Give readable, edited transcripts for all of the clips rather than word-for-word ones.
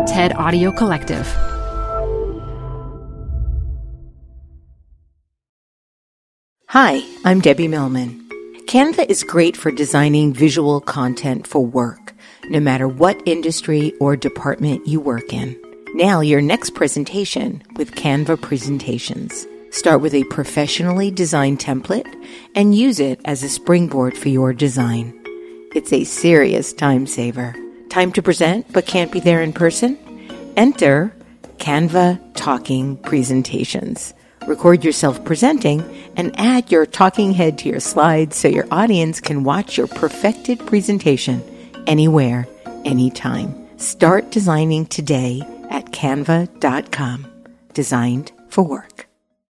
TED Audio Collective. Hi, I'm Debbie Millman. Canva is great for designing visual content for work, no matter what industry or department you work in. Nail your next presentation with Canva Presentations. Start with a professionally designed template and use it as a springboard for your design. It's a serious time saver. Time to present but can't be there in person? Enter Canva Talking Presentations. Record yourself presenting and add your talking head to your slides so your audience can watch your perfected presentation anywhere, anytime. Start designing today at canva.com. Designed for work.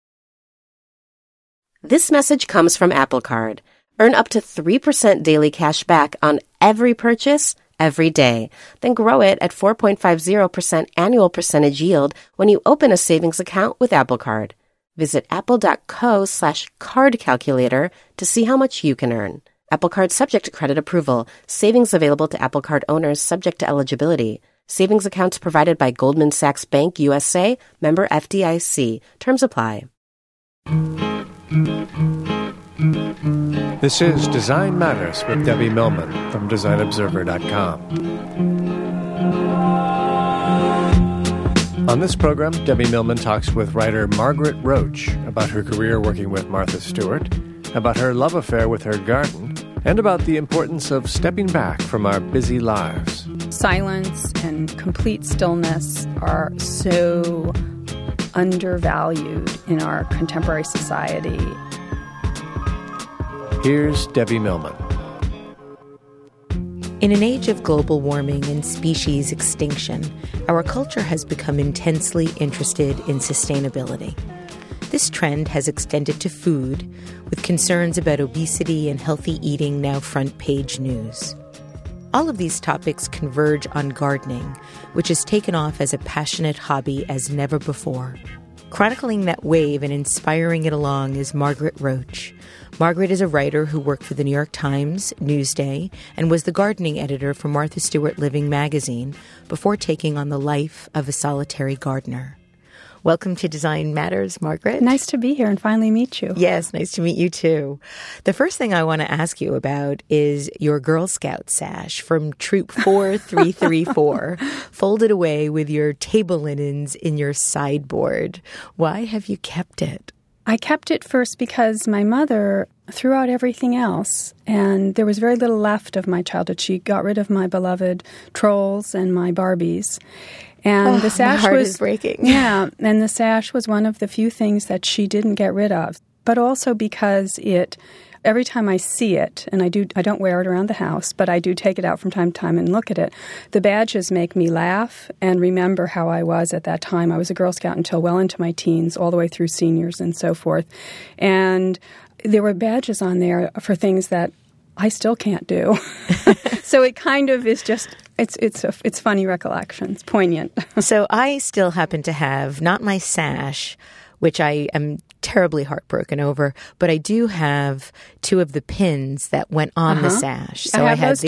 This message comes from Apple Card. Earn up to 3% daily cash back on every purchase every day. Then grow it at 4.50% annual percentage yield when you open a savings account with Apple Card. Visit apple.co/card calculator to see how much you can earn. Apple Card subject to credit approval. Savings available to Apple Card owners subject to eligibility. Savings accounts provided by Goldman Sachs Bank USA, member FDIC. Terms apply. This is Design Matters with Debbie Millman from DesignObserver.com. On this program, Debbie Millman talks with writer Margaret Roach about her career working with Martha Stewart, about her love affair with her garden, and about the importance of stepping back from our busy lives. Silence and complete stillness are so undervalued in our contemporary society. Here's Debbie Millman. In an age of global warming and species extinction, our culture has become intensely interested in sustainability. This trend has extended to food, with concerns about obesity and healthy eating now front-page news. All of these topics converge on gardening, which has taken off as a passionate hobby as never before. Chronicling that wave and inspiring it along is Margaret Roach. Margaret is a writer who worked for the New York Times, Newsday, and was the gardening editor for Martha Stewart Living magazine before taking on the life of a solitary gardener. Welcome to Design Matters, Margaret. Nice to be here and finally meet you. Yes, nice to meet you too. The first thing I want to ask you about is your Girl Scout sash from Troop 4334, folded away with your table linens in your sideboard. Why have you kept it? I kept it first because my mother threw out everything else, and there was very little left of my childhood. She got rid of my beloved Trolls and my Barbies. And the sash my heart was is breaking. Yeah, and the sash was one of the few things that she didn't get rid of. But also because every time I see it, and I don't wear it around the house, but I do take it out from time to time and look at it, the badges make me laugh and remember how I was at that time. I was a Girl Scout until well into my teens, all the way through seniors and so forth. And there were badges on there for things that I still can't do. So it kind of is just, it's funny recollections, poignant. So I still happen to have, not my sash, which I am terribly heartbroken over, but I do have two of the pins that went on the sash. So I had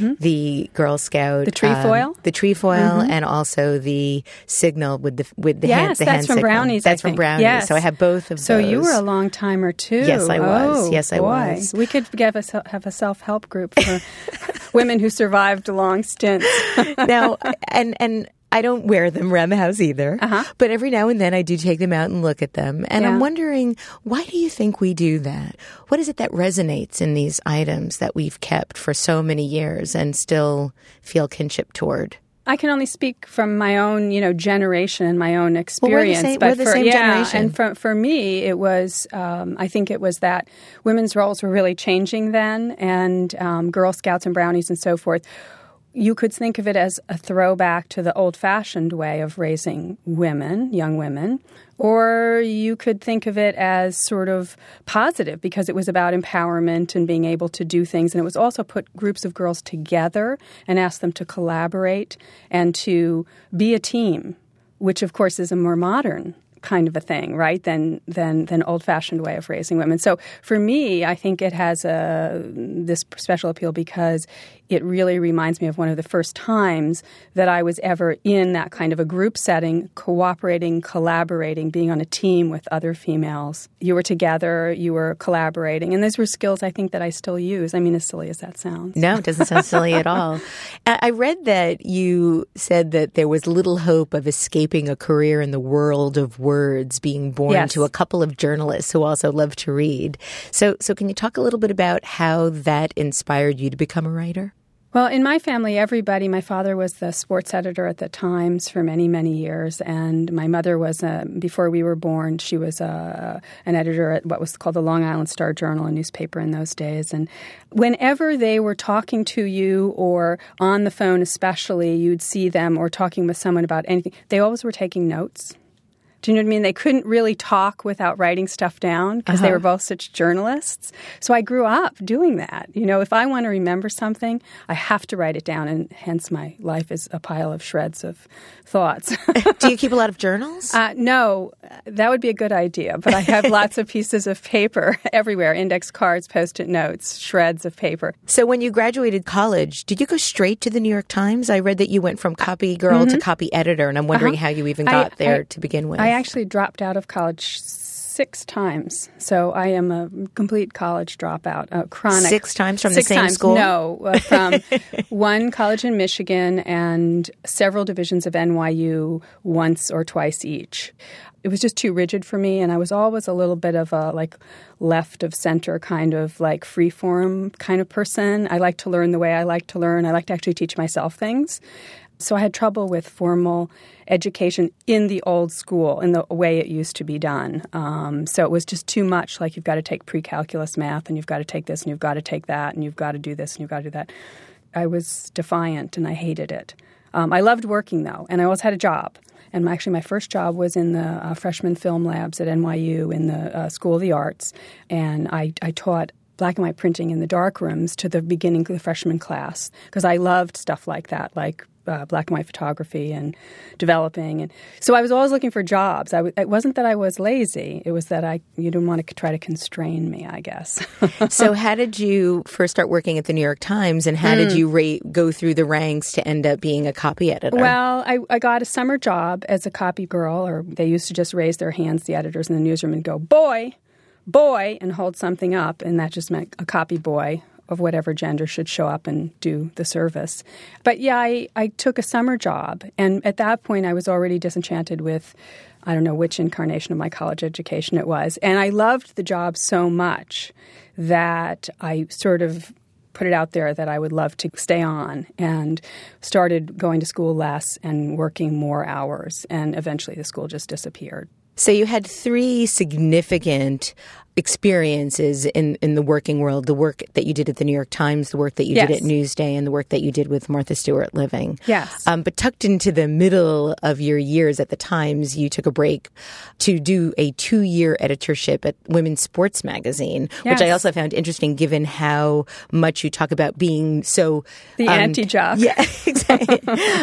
the Girl Scout, the trefoil, and also the signal with the yes, hand. that's from signal. Brownies. That's from Brownies. Yes. So I have both of those. So you were a long timer too. Yes, I was. Yes, I was. We could have a self-help group for women who survived long stints. Now, and I don't wear them around the house either, but every now and then I do take them out and look at them. And I'm wondering, why do you think we do that? What is it that resonates in these items that we've kept for so many years and still feel kinship toward? I can only speak from my own, generation and my own experience. Well, we're the same generation. And for me, it was, I think it was that women's roles were really changing then, and Girl Scouts and Brownies and so forth. You could think of it as a throwback to the old-fashioned way of raising women, young women, or you could think of it as sort of positive because it was about empowerment and being able to do things. And it was also put groups of girls together and asked them to collaborate and to be a team, which, of course, is a more modern kind of a thing, right, than old-fashioned way of raising women. So for me, I think it has this special appeal because it really reminds me of one of the first times that I was ever in that kind of a group setting, cooperating, collaborating, being on a team with other females. You were together, you were collaborating, and those were skills I think that I still use. I mean, as silly as that sounds. No, it doesn't sound silly at all. I read that you said that there was little hope of escaping a career in the world of words, being born to a couple of journalists who also love to read. So can you talk a little bit about how that inspired you to become a writer? Well, in my family, my father was the sports editor at the Times for many, many years, and my mother was, before we were born, she was an editor at what was called the Long Island Star-Journal, a newspaper in those days. And whenever they were talking to you or on the phone especially, you'd see them or talking with someone about anything, they always were taking notes. Do you know what I mean? They couldn't really talk without writing stuff down because they were both such journalists. So I grew up doing that. You know, if I want to remember something, I have to write it down, and hence my life is a pile of shreds of thoughts. Do you keep a lot of journals? No, that would be a good idea. But I have lots of pieces of paper everywhere, index cards, Post-it notes, shreds of paper. So when you graduated college, did you go straight to the New York Times? I read that you went from copy girl to copy editor, and I'm wondering how you even got there to begin with. I actually dropped out of college 6 times. So I am a complete college dropout, chronic. 6 times from the same school? No, from one college in Michigan and several divisions of NYU once or twice each. It was just too rigid for me, and I was always a little bit of a left of center kind of free-form kind of person. I like to learn the way I like to learn. I like to actually teach myself things. So I had trouble with formal education in the old school, in the way it used to be done. So it was just too much, you've got to take pre-calculus math, and you've got to take this, and you've got to take that, and you've got to do this, and you've got to do that. I was defiant, and I hated it. I loved working, though, and I always had a job. And actually my first job was in the freshman film labs at NYU in the School of the Arts, and I taught black and white printing in the dark rooms to the beginning of the freshman class because I loved stuff like that, black and white photography and developing. And so I was always looking for jobs. It wasn't that I was lazy. It was that you didn't want to try to constrain me, I guess. So how did you first start working at the New York Times, and how did you go through the ranks to end up being a copy editor? Well, I got a summer job as a copy girl, or they used to just raise their hands, the editors in the newsroom, and go, boy, and hold something up, and that just meant a copy boy of whatever gender should show up and do the service. But yeah, I took a summer job, and at that point I was already disenchanted with, I don't know which incarnation of my college education it was, and I loved the job so much that I sort of put it out there that I would love to stay on, and started going to school less and working more hours, and eventually the school just disappeared. So you had 3 significant experiences in the working world: the work that you did at the New York Times, the work that you did at Newsday, and the work that you did with Martha Stewart Living. Yes. But tucked into the middle of your years at the Times, you took a break to do a 2-year editorship at Women's Sports Magazine, which I also found interesting given how much you talk about being so... The anti-jock. Yeah, exactly.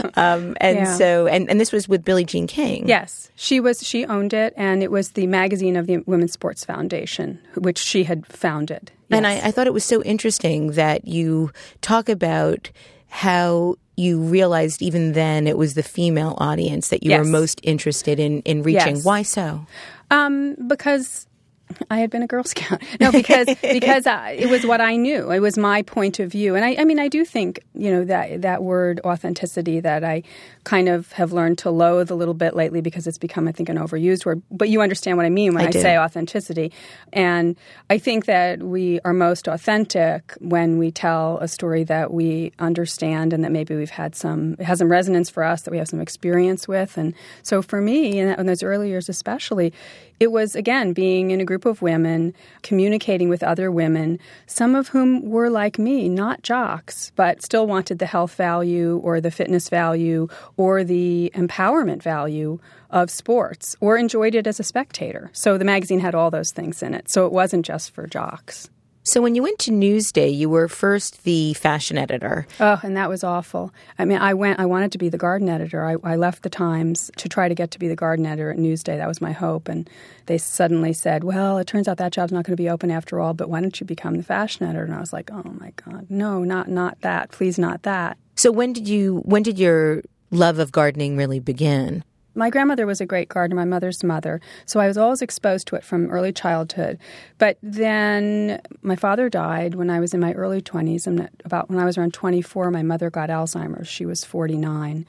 And this was with Billie Jean King. Yes. She owned it, and it was the magazine of the Women's Sports Foundation, which she had founded. Yes. And I thought it was so interesting that you talk about how you realized even then it was the female audience that you were most interested in reaching. Why so? Because I had been a Girl Scout. No, because it was what I knew. It was my point of view. And I do think, that word authenticity that I kind of have learned to loathe a little bit lately because it's become, I think, an overused word. But you understand what I mean when I say authenticity. And I think that we are most authentic when we tell a story that we understand and that maybe it has some resonance for us, that we have some experience with. And so for me, in those early years especially, it was, again, being in a group of women, communicating with other women, some of whom were like me, not jocks, but still wanted the health value or the fitness value or the empowerment value of sports, or enjoyed it as a spectator. So the magazine had all those things in it. So it wasn't just for jocks. So when you went to Newsday, you were first the fashion editor. Oh, and that was awful. I mean, I wanted to be the garden editor. I left the Times to try to get to be the garden editor at Newsday. That was my hope. And they suddenly said, well, it turns out that job's not going to be open after all, but why don't you become the fashion editor? And I was like, oh my God, no, not that. Please, not that. So when did your love of gardening really begin? My grandmother was a great gardener, my mother's mother, so I was always exposed to it from early childhood. But then my father died when I was in my early 20s, and about when I was around 24, my mother got Alzheimer's. She was 49.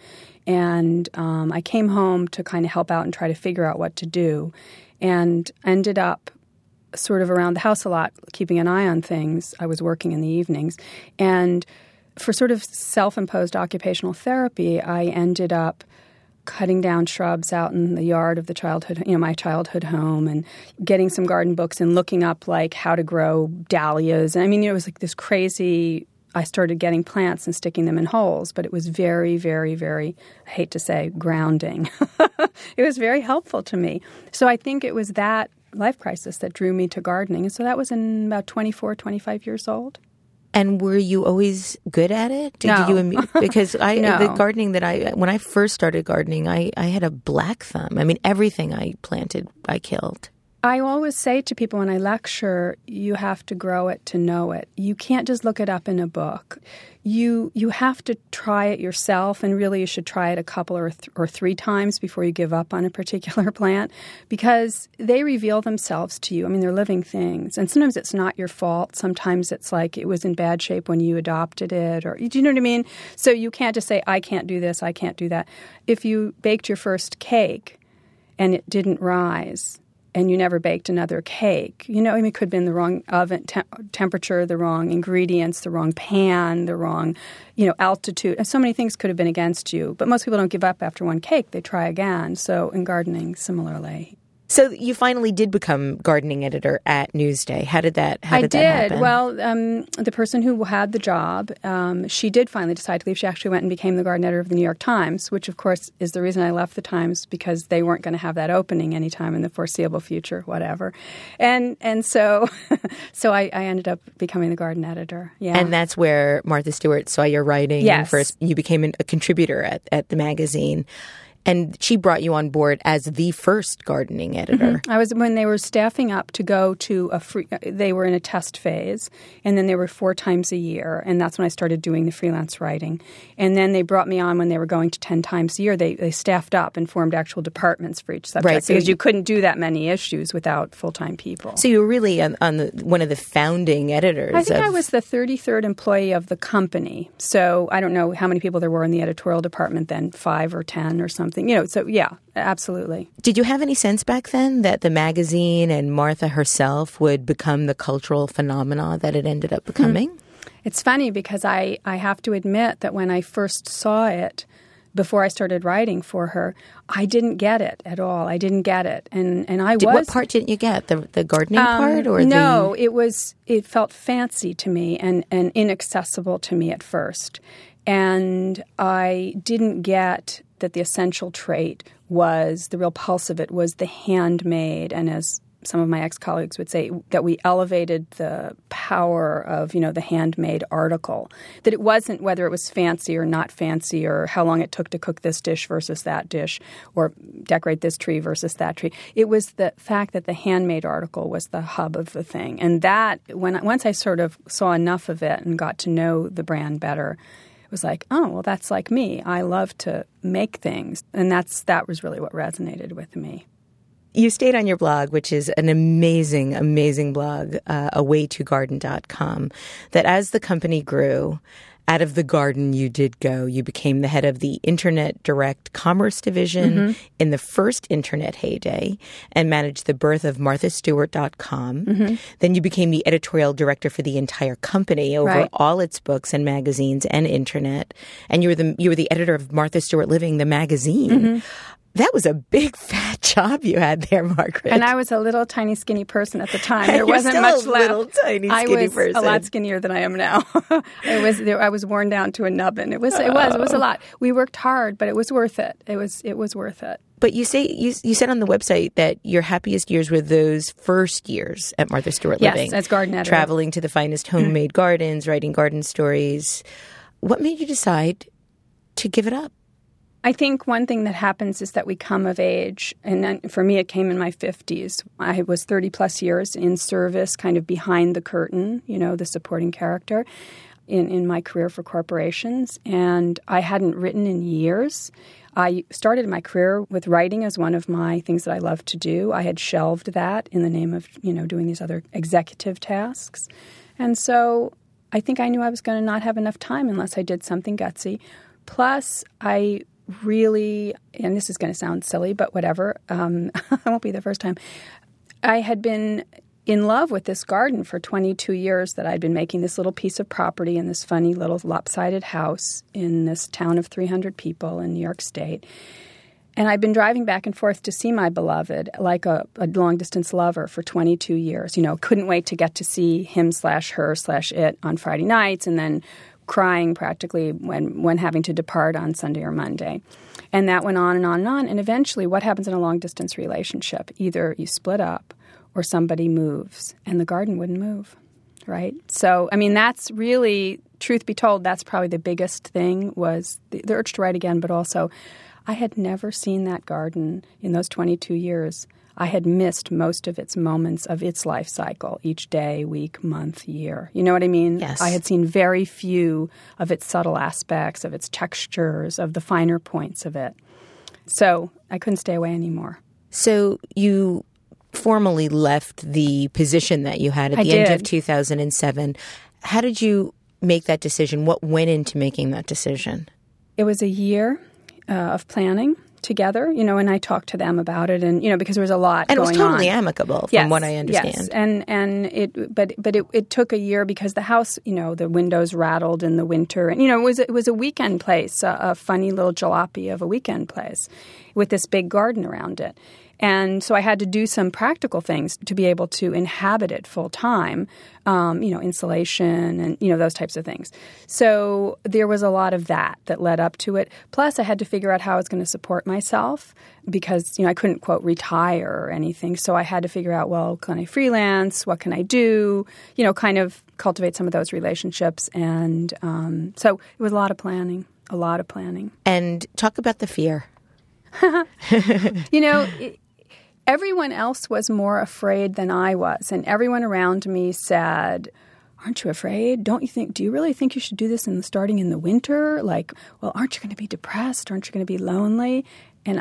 And I came home to kind of help out and try to figure out what to do, and ended up sort of around the house a lot, keeping an eye on things. I was working in the evenings. And for sort of self-imposed occupational therapy, I ended up cutting down shrubs out in the yard of my childhood home, and getting some garden books and looking up like how to grow dahlias. And I mean, it was like this crazy. I started getting plants and sticking them in holes, but it was very, very, very, I hate to say, grounding. It was very helpful to me. So I think it was that life crisis that drew me to gardening. And so that was in about 24, 25 years old. And were you always good at it? No. Because No. The gardening when I first started gardening, I had a black thumb. I mean, everything I planted, I killed. I always say to people when I lecture, you have to grow it to know it. You can't just look it up in a book. You have to try it yourself, and really you should try it a couple or three times before you give up on a particular plant, because they reveal themselves to you. I mean, they're living things. And sometimes it's not your fault. Sometimes it's like it was in bad shape when you adopted it, or do you know what I mean? So you can't just say, I can't do this, I can't do that. If you baked your first cake and it didn't rise, and you never baked another cake, I mean, it could have been the wrong oven temperature, the wrong ingredients, the wrong pan, the wrong, altitude. And so many things could have been against you. But most people don't give up after one cake. They try again. So in gardening, similarly. So you finally did become gardening editor at Newsday. How did that happen? I did. Well, the person who had the job, she did finally decide to leave. She actually went and became the garden editor of the New York Times, which, of course, is the reason I left the Times, because they weren't going to have that opening anytime in the foreseeable future, whatever. And so I ended up becoming the garden editor. Yeah. And that's where Martha Stewart saw your writing. Yes. First, you became a contributor at the magazine. And she brought you on board as the first gardening editor. Mm-hmm. I was when they were staffing up to go to they were in a test phase, and then they were 4 times a year, and that's when I started doing the freelance writing. And then they brought me on when they were going to 10 times a year. They staffed up and formed actual departments for each subject, right, because you couldn't do that many issues without full-time people. So you were really on one of the founding editors. I think I was the 33rd employee of the company. So I don't know how many people there were in the editorial department then, 5 or 10 or something. So yeah, absolutely. Did you have any sense back then that the magazine and Martha herself would become the cultural phenomena that it ended up becoming? It's funny because I have to admit that when I first saw it, before I started writing for her, I didn't get it at all. I didn't get it. And What part didn't you get? The gardening part? Or no, it felt fancy to me and inaccessible to me at first. And I didn't get that the essential trait was, the real pulse of it was the handmade, and as some of my ex-colleagues would say, that we elevated the power of, the handmade article. That it wasn't whether it was fancy or not fancy, or how long it took to cook this dish versus that dish, or decorate this tree versus that tree. It was the fact that the handmade article was the hub of the thing. And that, once I sort of saw enough of it and got to know the brand better, it was like, oh, well, that's like me. I love to make things. And that was really what resonated with me. You stayed on your blog, which is an amazing, amazing blog, awaytogarden.com, that as the company grew, out of the garden you did go. You became the head of the Internet Direct Commerce Division in the first Internet heyday and managed the birth of MarthaStewart.com. Then you became the editorial director for the entire company over all its books and magazines and Internet. And you were the editor of Martha Stewart Living, the magazine. That was a big, fat job you had there, Margaret. And I was a little, tiny, skinny person at the time. There wasn't much left. Little, tiny, skinny person. I was a lot skinnier than I am now. I was worn down to a nubbin. It was a lot. We worked hard, but it was worth it. It was worth it. But you say you said on the website that your happiest years were those first years at Martha Stewart Living. Yes, as garden editor. Traveling to the finest homemade gardens, writing garden stories. What made you decide to give it up? I think one thing that happens is that we come of age, and then for me it came in my 50s. I was 30 plus years in service, kind of behind the curtain, the supporting character in my career for corporations, and I hadn't written in years. I started my career with writing as one of my things that I love to do. I had shelved that in the name of, doing these other executive tasks. And so I think I knew I was going to not have enough time unless I did something gutsy. Plus, I really, and this is going to sound silly, but whatever, it won't be the first time, I had been in love with this garden for 22 years that I'd been making this little piece of property in this funny little lopsided house in this town of 300 people in New York State. And I'd been driving back and forth to see my beloved like a long-distance lover for 22 years. Couldn't wait to get to see him/her/it on Friday nights and then crying practically when having to depart on Sunday or Monday. And that went on and on and on. And eventually what happens in a long-distance relationship? Either you split up or somebody moves, and the garden wouldn't move, right? So, that's really, truth be told, that's probably the biggest thing was the urge to write again, but also I had never seen that garden in those 22 years. I had missed most of its moments of its life cycle, each day, week, month, year. You know what I mean? Yes. I had seen very few of its subtle aspects, of its textures, of the finer points of it. So I couldn't stay away anymore. So you formally left the position that you had at the end of 2007. How did you make that decision? What went into making that decision? It was a year of planning together, and I talked to them about it, and because there was a lot going on. And it was totally amicable, from what I understand. Yes, and it took a year because the house, the windows rattled in the winter, and it was a weekend place, a funny little jalopy of a weekend place, with this big garden around it. And so I had to do some practical things to be able to inhabit it full time, insulation and, those types of things. So there was a lot of that led up to it. Plus I had to figure out how I was going to support myself because, I couldn't, quote, retire or anything. So I had to figure out, well, can I freelance? What can I do? Kind of cultivate some of those relationships. And so it was a lot of planning. And talk about the fear. Everyone else was more afraid than I was, and everyone around me said, aren't you afraid? Do you really think you should do this starting in the winter? Aren't you going to be depressed? Aren't you going to be lonely? And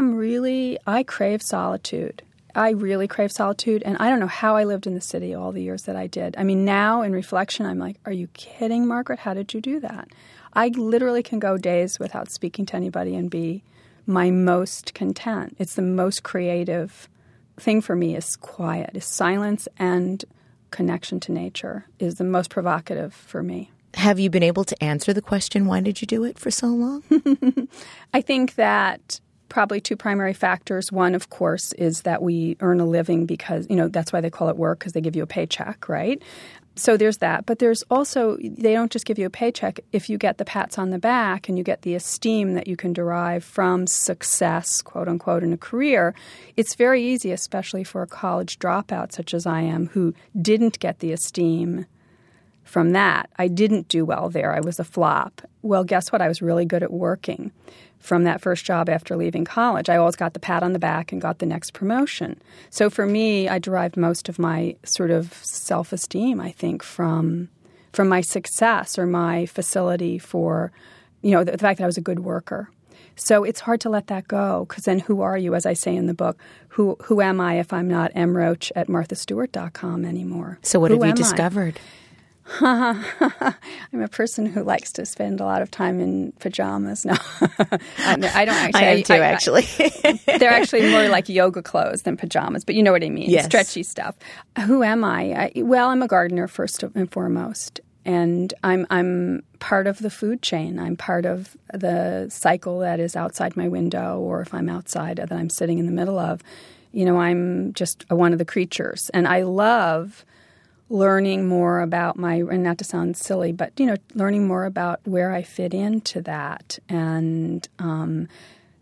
I crave solitude. I really crave solitude, and I don't know how I lived in the city all the years that I did. Now in reflection, I'm like, are you kidding, Margaret? How did you do that? I literally can go days without speaking to anybody and be my most content. It's the most creative thing for me is quiet, is silence, and connection to nature is the most provocative for me. Have you been able to answer the question, why did you do it for so long? I think that probably two primary factors. One, of course, is that we earn a living because, that's why they call it work, because they give you a paycheck, right? So there's that. But there's also, they don't just give you a paycheck. If you get the pats on the back and you get the esteem that you can derive from success, quote unquote, in a career, it's very easy, especially for a college dropout such as I am, who didn't get the esteem from that. I didn't do well there. I was a flop. Well, guess what? I was really good at working. From that first job after leaving college, I always got the pat on the back and got the next promotion. So for me, I derived most of my sort of self-esteem, I think, from my success or my facility for, the fact that I was a good worker. So it's hard to let that go because then who are you, as I say in the book? Who am I if I'm not mroach@marthastewart.com anymore? So what have you discovered? I'm a person who likes to spend a lot of time in pajamas. No, I don't actually. I am too, actually. They're actually more like yoga clothes than pajamas, but you know what I mean. Yes. Stretchy stuff. Who am I? I'm a gardener first and foremost, and I'm part of the food chain. I'm part of the cycle that is outside my window, or if I'm outside, that I'm sitting in the middle of. I'm just one of the creatures, and I love learning more about and not to sound silly, but, learning more about where I fit into that and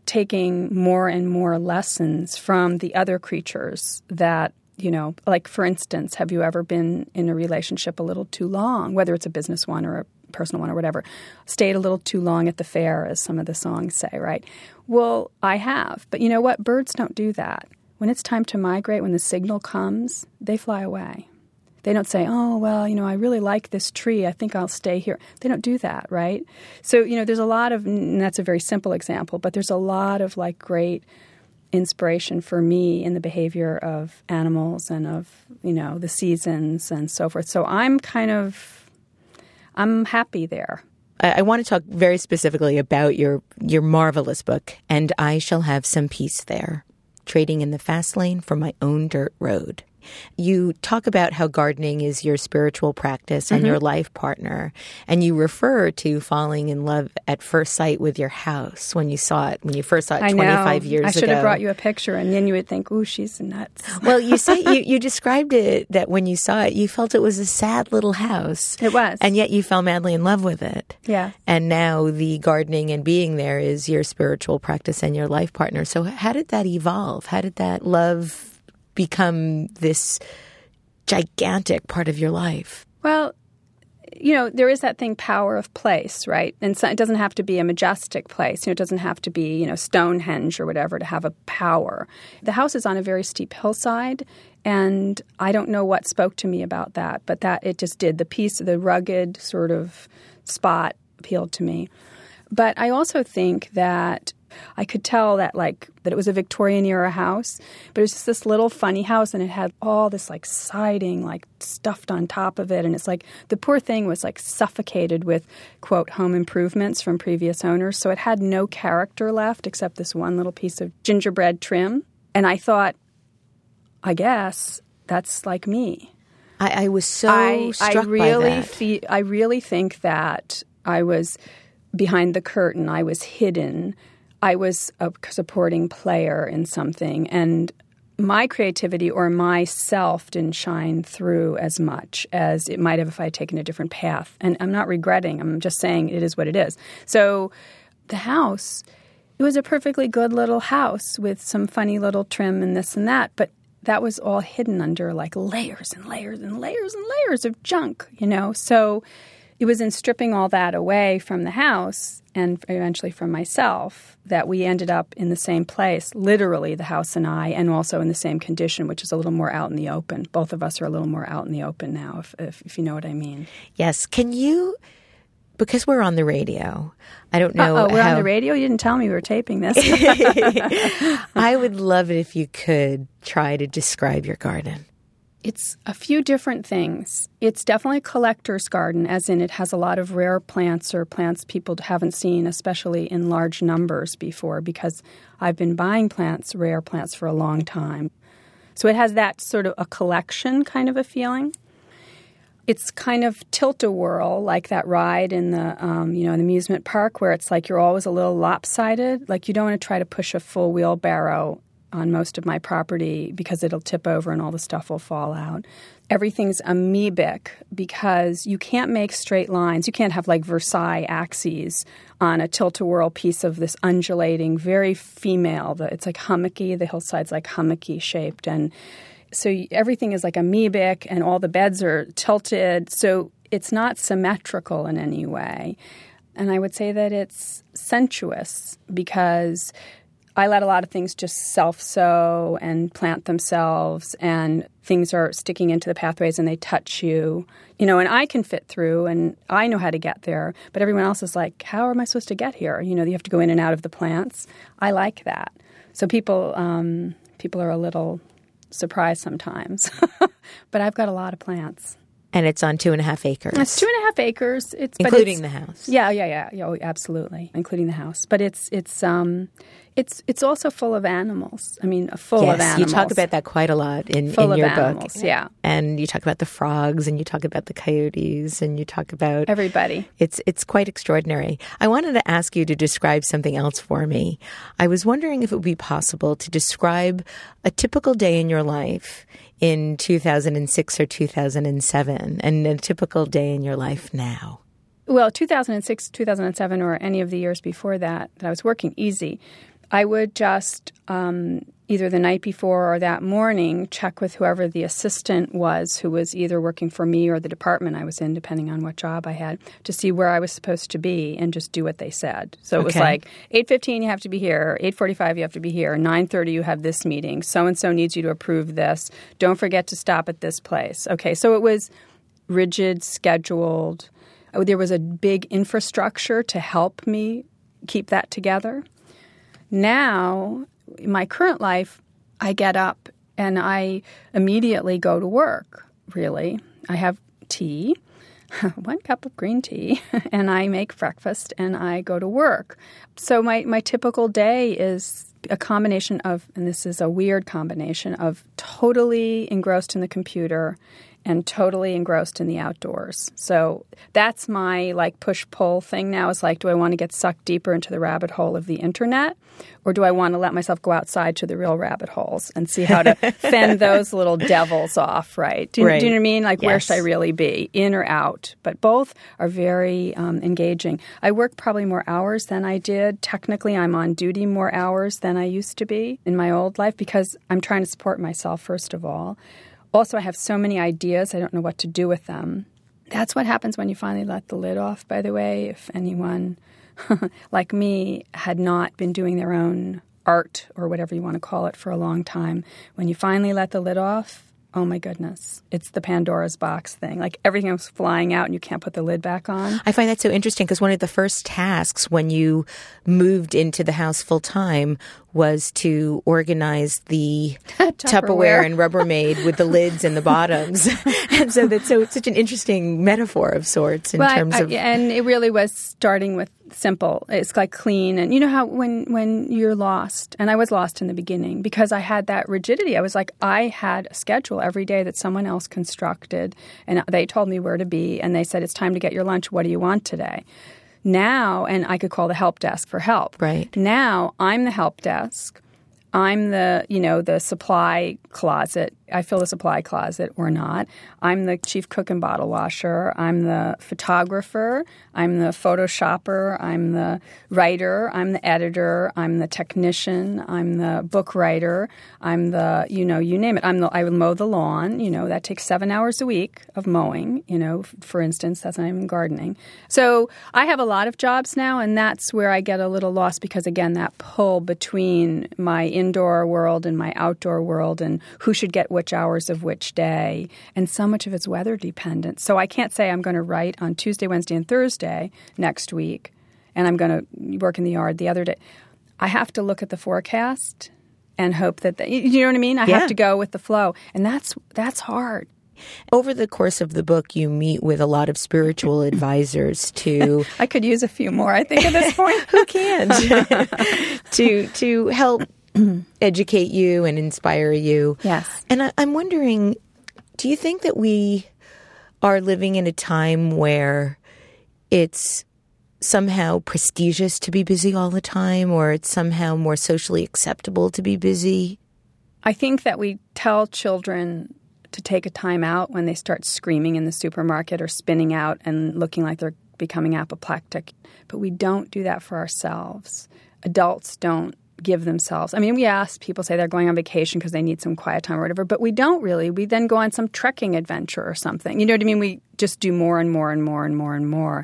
taking more and more lessons from the other creatures that, like, for instance, have you ever been in a relationship a little too long, whether it's a business one or a personal one or whatever, stayed a little too long at the fair, as some of the songs say, right? Well, I have. But you know what? Birds don't do that. When it's time to migrate, when the signal comes, they fly away. They don't say, oh, well, I really like this tree. I think I'll stay here. They don't do that, right? So, there's a lot of, and that's a very simple example, but there's a lot of like great inspiration for me in the behavior of animals and of, the seasons and so forth. So I'm happy there. I want to talk very specifically about your marvelous book, And I Shall Have Some Peace There, Trading in the Fast Lane for My Own Dirt Road. You talk about how gardening is your spiritual practice and your life partner, and you refer to falling in love at first sight with your house when you first saw it 25 years ago. I should have brought you a picture, and then you would think, ooh, she's nuts. Well, you say you described it that when you saw it, you felt it was a sad little house. It was. And yet you fell madly in love with it. Yeah. And now the gardening and being there is your spiritual practice and your life partner. So how did that evolve? How did that love become this gigantic part of your life? Well, there is that thing, power of place, right? And so it doesn't have to be a majestic place. It doesn't have to be, Stonehenge or whatever to have a power. The house is on a very steep hillside, and I don't know what spoke to me about that, but that it just did. The rugged sort of spot appealed to me. But I also think that I could tell that that it was a Victorian era house, but it was just this little funny house, and it had all this siding stuffed on top of it, and it's the poor thing was suffocated with, quote, home improvements from previous owners, so it had no character left except this one little piece of gingerbread trim. And I thought, I guess that's like me. I was so struck by that. I really think that I was behind the curtain. I was hidden. I was a supporting player in something, and my creativity or myself didn't shine through as much as it might have if I had taken a different path. And I'm not regretting. I'm just saying it is what it is. So the house, it was a perfectly good little house with some funny little trim and this and that, but that was all hidden under layers and layers and layers and layers of junk, So it was in stripping all that away from the house and eventually from myself that we ended up in the same place, literally the house and I, and also in the same condition, which is a little more out in the open. Both of us are a little more out in the open now, if you know what I mean. Yes. Can you, because we're on the radio, I don't know. We're on the radio? You didn't tell me we were taping this. I would love it if you could try to describe your garden. It's a few different things. It's definitely a collector's garden, as in it has a lot of rare plants or plants people haven't seen, especially in large numbers before, because I've been buying rare plants, for a long time. So it has that sort of a collection kind of a feeling. It's kind of tilt-a-whirl, like that ride in the an amusement park where it's you're always a little lopsided. You don't want to try to push a full wheelbarrow on most of my property because it'll tip over and all the stuff will fall out. Everything's amoebic because you can't make straight lines. You can't have Versailles axes on a tilt-a-whirl piece of this undulating, very female. It's hummocky. The hillside's hummocky shaped. And so everything is amoebic and all the beds are tilted. So it's not symmetrical in any way. And I would say that it's sensuous because I let a lot of things just self-sow and plant themselves, and things are sticking into the pathways and they touch you. And I can fit through and I know how to get there, but everyone else is how am I supposed to get here? You have to go in and out of the plants. I like that. So people are a little surprised sometimes, but I've got a lot of plants. And it's on 2.5 acres. It's 2.5 acres. Including the house. Yeah. Oh, absolutely, including the house. But it's also full of animals. I mean, full of animals. Yes, you talk about that quite a lot in your animals, book. Yeah. And you talk about the frogs, and you talk about the coyotes, and you talk about everybody. It's quite extraordinary. I wanted to ask you to describe something else for me. I was wondering if it would be possible to describe a typical day in your life in 2006 or 2007, and a typical day in your life now. Well, 2006, 2007, or any of the years before that I was working easy. I would just either the night before or that morning check with whoever the assistant was who was either working for me or the department I was in, depending on what job I had, to see where I was supposed to be and just do what they said. So it was like 8:15 you have to be here, 8:45 you have to be here, 9:30 you have this meeting, so-and-so needs you to approve this, don't forget to stop at this place. Okay, so it was rigid, scheduled. There was a big infrastructure to help me keep that together. Now, in my current life, I get up and I immediately go to work, really. I have tea, 1 cup of green tea, and I make breakfast and I go to work. So my typical day is a combination of, and this is a weird combination, of totally engrossed in the computer and totally engrossed in the outdoors. So that's my push-pull thing now, is do I want to get sucked deeper into the rabbit hole of the internet, or do I want to let myself go outside to the real rabbit holes and see how to fend those little devils off, right? Do you know what I mean? Where should I really be, in or out? But both are very engaging. I work probably more hours than I did. Technically, I'm on duty more hours than I used to be in my old life because I'm trying to support myself, first of all. Also, I have so many ideas, I don't know what to do with them. That's what happens when you finally let the lid off, by the way. If anyone like me had not been doing their own art or whatever you want to call it for a long time, when you finally let the lid off, oh my goodness, it's the Pandora's box thing. Everything was flying out and you can't put the lid back on. I find that so interesting because one of the first tasks when you moved into the house full time was to organize the Tupperware and Rubbermaid with the lids and the bottoms. And so it's such an interesting metaphor of sorts in terms of... And it really was starting with simple. It's clean. And you know how when you're lost, and I was lost in the beginning because I had that rigidity. I was I had a schedule every day that someone else constructed, and they told me where to be, and they said, it's time to get your lunch. What do you want today? Now, and I could call the help desk for help. Right. Now, I'm the help desk. I'm the supply closet. I fill the supply closet or not. I'm the chief cook and bottle washer. I'm the photographer. I'm the photoshopper. I'm the writer. I'm the editor. I'm the technician. I'm the book writer. I'm the, you name it. I would mow the lawn. That takes 7 hours a week of mowing, for instance. That's not even gardening. So I have a lot of jobs now, and that's where I get a little lost because, again, that pull between my indoor world and my outdoor world and who should get which hours of which day. And so much of it's weather dependent. So I can't say I'm going to write on Tuesday, Wednesday, and Thursday next week, and I'm going to work in the yard the other day. I have to look at the forecast and hope that you know what I mean? I have to go with the flow. And that's hard. Over the course of the book, you meet with a lot of spiritual advisors to... I could use a few more, I think, at this point. Who can't? to help educate you and inspire you. Yes. And I'm wondering, do you think that we are living in a time where it's somehow prestigious to be busy all the time, or it's somehow more socially acceptable to be busy? I think that we tell children to take a time out when they start screaming in the supermarket or spinning out and looking like they're becoming apoplectic. But we don't do that for ourselves. Adults don't give themselves. We ask people, say they're going on vacation because they need some quiet time or whatever, but we don't really. We then go on some trekking adventure or something. You know what I mean? We just do more and more and more and more and more.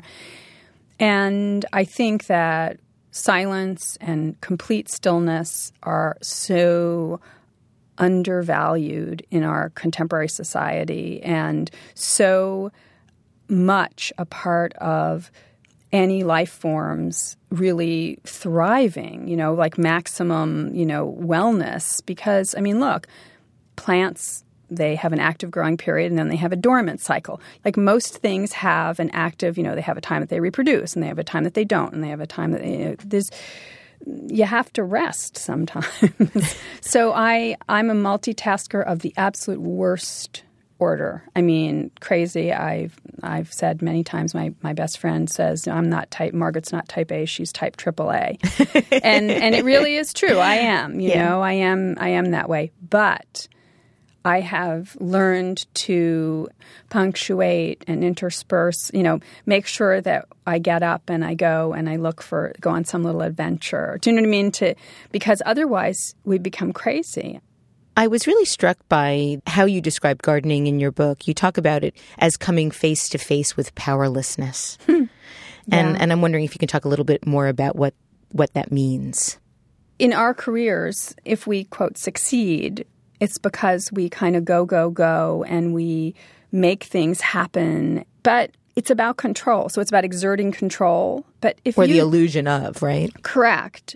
And I think that silence and complete stillness are so undervalued in our contemporary society and so much a part of any life forms really thriving, maximum, wellness. Because, look, plants, they have an active growing period and then they have a dormant cycle. Most things have an active, they have a time that they reproduce and they have a time that they don't and they have a time that you have to rest sometimes. So I'm a multitasker of the absolute worst order. Crazy. I've said many times, my best friend says, Margaret's not type A, she's type AAA. and it really is true. I am, I am that way. But I have learned to punctuate and intersperse, make sure that I get up and I go and I go on some little adventure. Do you know what I mean? Because otherwise we become crazy. I was really struck by how you describe gardening in your book. You talk about it as coming face to face with powerlessness. And I'm wondering if you can talk a little bit more about what that means. In our careers, if we, quote, succeed, it's because we kind of go, and we make things happen. But it's about control. So it's about exerting control. But the illusion of, right? Correct.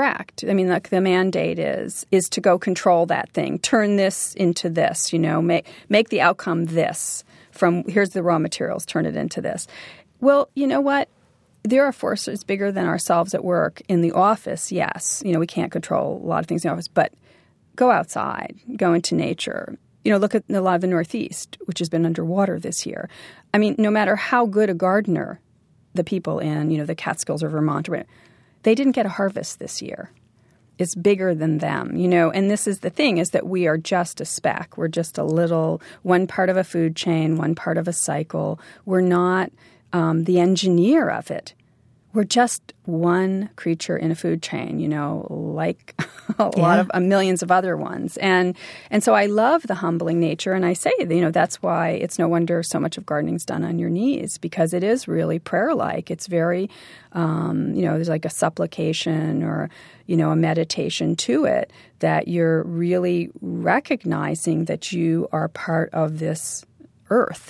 I mean, like the mandate is to go control that thing. Turn this into this, make the outcome this. Here's the raw materials, turn it into this. Well, you know what? There are forces bigger than ourselves at work. In the office, yes. We can't control a lot of things in the office, but go outside, go into nature. Look at a lot of the Northeast, which has been underwater this year. I mean, no matter how good a gardener the people in, the Catskills or Vermont, they didn't get a harvest this year. It's bigger than them, and this is the thing, is that we are just a speck. We're just a little, one part of a food chain, one part of a cycle. We're not the engineer of it. We're just one creature in a food chain, like a lot of millions of other ones. And so I love the humbling nature. And I say, that's why it's no wonder so much of gardening's done on your knees, because it is really prayer-like. It's very, there's like a supplication or, a meditation to it, that you're really recognizing that you are part of this earth,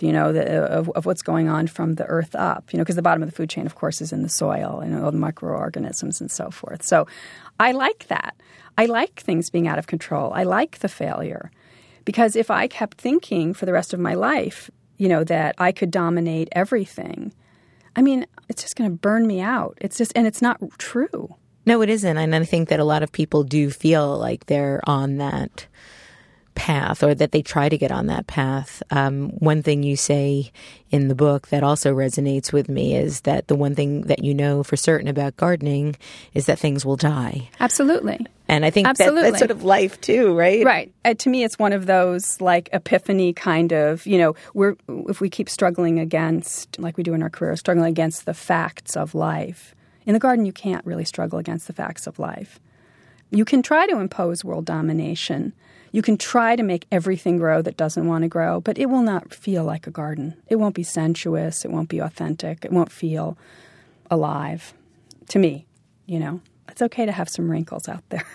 of what's going on from the earth up, because the bottom of the food chain, of course, is in the soil and all the microorganisms and so forth. So I like that. I like things being out of control. I like the failure, because if I kept thinking for the rest of my life, that I could dominate everything, I mean, it's just going to burn me out. And it's not true. No, it isn't. And I think that a lot of people do feel like they're on that path, or that they try to get on that path. One thing you say in the book that also resonates with me is that the one thing that for certain about gardening is that things will die. Absolutely. And I think that's sort of life too, right? Right. To me, it's one of those like epiphany kind of, if we keep struggling against, like we do in our career, struggling against the facts of life. In the garden, you can't really struggle against the facts of life. You can try to impose world domination. You can try to make everything grow that doesn't want to grow, but it will not feel like a garden. It won't be sensuous. It won't be authentic. It won't feel alive to me, It's okay to have some wrinkles out there.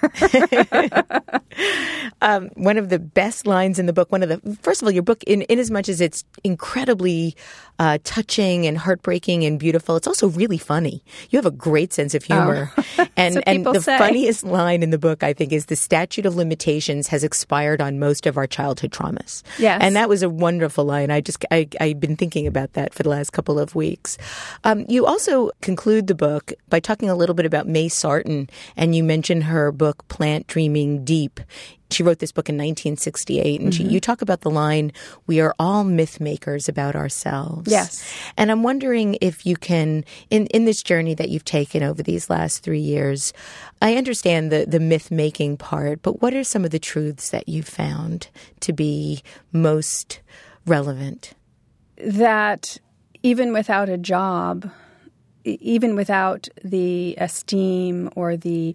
One of the best lines in the book, first of all, your book, in as much as it's incredibly touching and heartbreaking and beautiful, it's also really funny. You have a great sense of humor. And the funniest line in the book, I think, is the statute of limitations has expired on most of our childhood traumas. Yes. And that was a wonderful line. I've been thinking about that for the last couple of weeks. You also conclude the book by talking a little bit about May Sarton, and you mention her book, Plant Dreaming Deep. She wrote this book in 1968, and you talk about the line, "We are all myth makers about ourselves." Yes. And I'm wondering if you can, in this journey that you've taken over these last 3 years, I understand the myth-making part, but what are some of the truths that you've found to be most relevant? That even without a job, even without the esteem or the,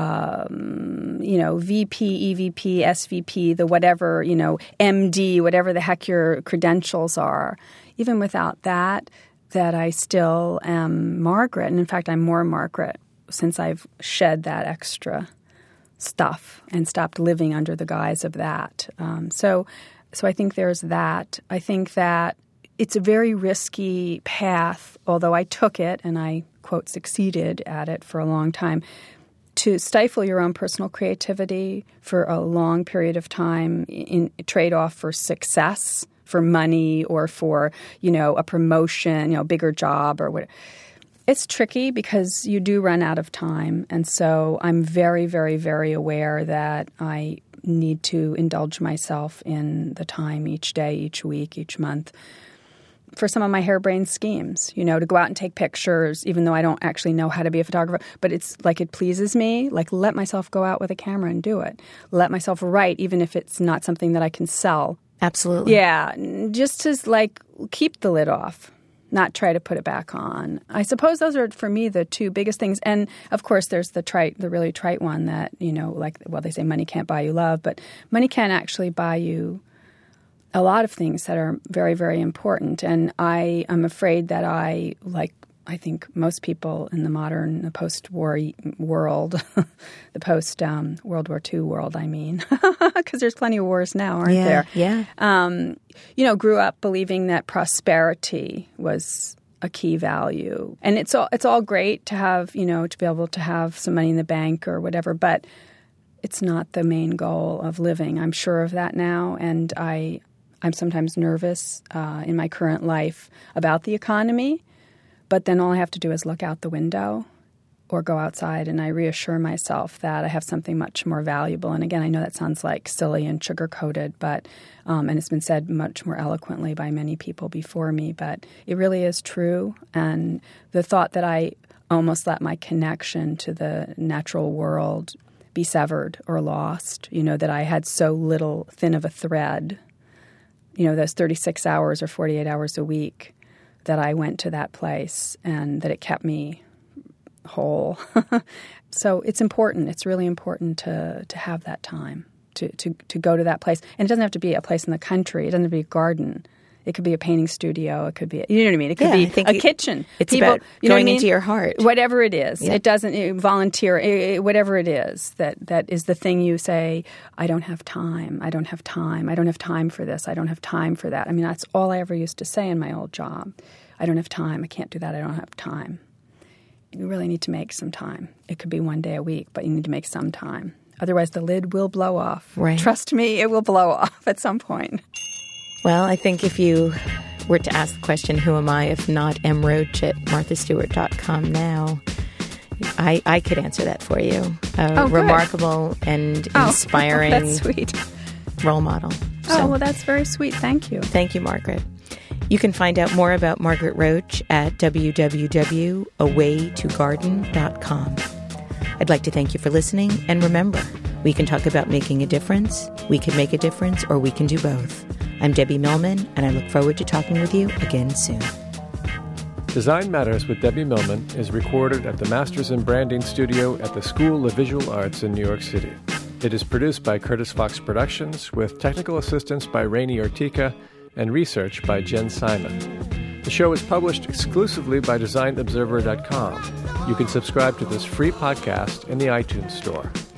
VP, EVP, SVP, the whatever, MD, whatever the heck your credentials are, even without that I still am Margaret. And in fact, I'm more Margaret since I've shed that extra stuff and stopped living under the guise of that. So I think there's that. I think that it's a very risky path, although I took it and I, quote, succeeded at it for a long time, to stifle your own personal creativity for a long period of time in trade-off for success, for money, or for, a promotion, bigger job or whatever. It's tricky because you do run out of time. And so I'm very, very, very aware that I need to indulge myself in the time each day, each week, each month for some of my harebrained schemes, to go out and take pictures, even though I don't actually know how to be a photographer. But it's like it pleases me. Like, let myself go out with a camera and do it. Let myself write, even if it's not something that I can sell. Absolutely. Yeah, just to keep the lid off, not try to put it back on. I suppose those are, for me, the two biggest things. And, of course, there's the really trite one that, they say money can't buy you love, but money can actually buy you a lot of things that are very, very important. And I am afraid that I think most people in the post-war world, the post-World War II world, I mean, because there's plenty of wars now, aren't there? Yeah. Grew up believing that prosperity was a key value. And it's all great to have, to be able to have some money in the bank or whatever, but it's not the main goal of living. I'm sure of that now, and I'm sometimes nervous in my current life about the economy. But then all I have to do is look out the window or go outside, and I reassure myself that I have something much more valuable. And again, I know that sounds like silly and sugar-coated, but and it's been said much more eloquently by many people before me, but it really is true. And the thought that I almost let my connection to the natural world be severed or lost, that I had so little thin of a thread, those 36 hours or 48 hours a week, that I went to that place and that it kept me whole. So it's important. It's really important to have that time, to go to that place. And it doesn't have to be a place in the country. It doesn't have to be a garden. It could be a painting studio. It could be, you know what I mean? It could be a kitchen. It's about going into your heart. Whatever it is. Yeah. It doesn't volunteer, whatever it is that is the thing you say, I don't have time. I don't have time. I don't have time for this. I don't have time for that. I mean, that's all I ever used to say in my old job. I don't have time. I can't do that. I don't have time. You really need to make some time. It could be one day a week, but you need to make some time. Otherwise, the lid will blow off. Right. Trust me, it will blow off at some point. Well, I think if you were to ask the question, who am I, if not mroach at marthastewart.com now, I could answer that for you. Remarkable and inspiring that's sweet. Role model. So, that's very sweet. Thank you. Thank you, Margaret. You can find out more about Margaret Roach at www.awaytogarden.com. I'd like to thank you for listening, and remember, we can talk about making a difference, we can make a difference, or we can do both. I'm Debbie Millman, and I look forward to talking with you again soon. Design Matters with Debbie Millman is recorded at the Masters in Branding Studio at the School of Visual Arts in New York City. It is produced by Curtis Fox Productions with technical assistance by Rainey Ortica and research by Jen Simon. The show is published exclusively by DesignObserver.com. You can subscribe to this free podcast in the iTunes Store.